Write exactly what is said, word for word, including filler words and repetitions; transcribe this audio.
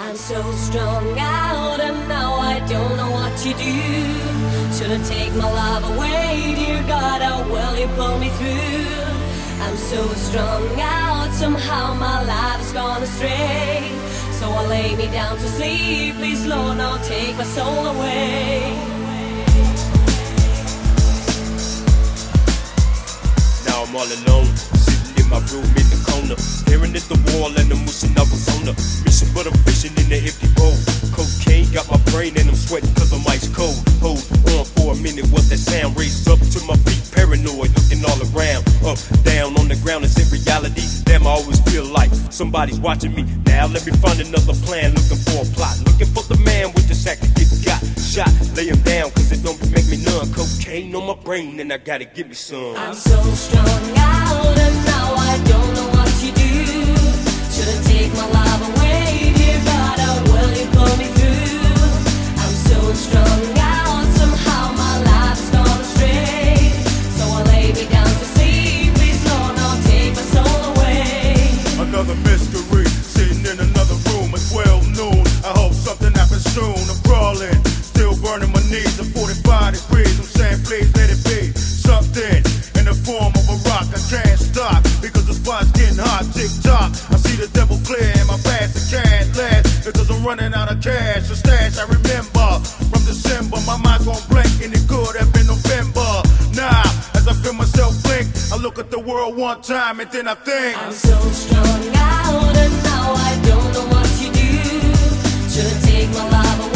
I'm so strung out and now I don't know what to do. Shouldn't take my love away, dear God, how will you pull me through? I'm so strung out, somehow my life has gone astray. So I lay me down to sleep, please Lord, now take my soul away. Now I'm all alone, sitting in my room in the corner, staring at the wall and I'm wishing I was on a mission, but I'm fishing in the empty bowl. Cocaine got my brain and I'm sweating cause I'm ice cold. Hold on for a minute, what's that sound? Raised up to my feet, paranoid, looking all around. Up, down, on the ground, it's in reality. Damn, I always feel like somebody's watching me. Now let me find another plan, looking for a plot. Looking for the man with the sack that get got shot. Lay him down cause it don't make me numb. Cocaine on my brain and I gotta give me some. I'm so strung out and now I don't know what to do. Shouldn't take my love away, dear God, how will you pull me through? I'm so strung out, somehow my life's gone astray. So I lay me down to sleep, please Lord, now take my soul away. Another mystery, sitting in another room at twelve noon. I hope something happens soon. I'm crawling, still burning my knees at forty-five degrees. I'm saying please let it be something in the form of a rock. I can't stop because the spot's getting hot. Tick tock, I see the devil clear in my past. It can't last because I'm running out of cash. The stash I remember from December. My mind's gone blank and it could have been November. Now, as I feel myself blink, I look at the world one time and then I think I'm so strung out and now I don't know what to do. Shouldn't take my love away.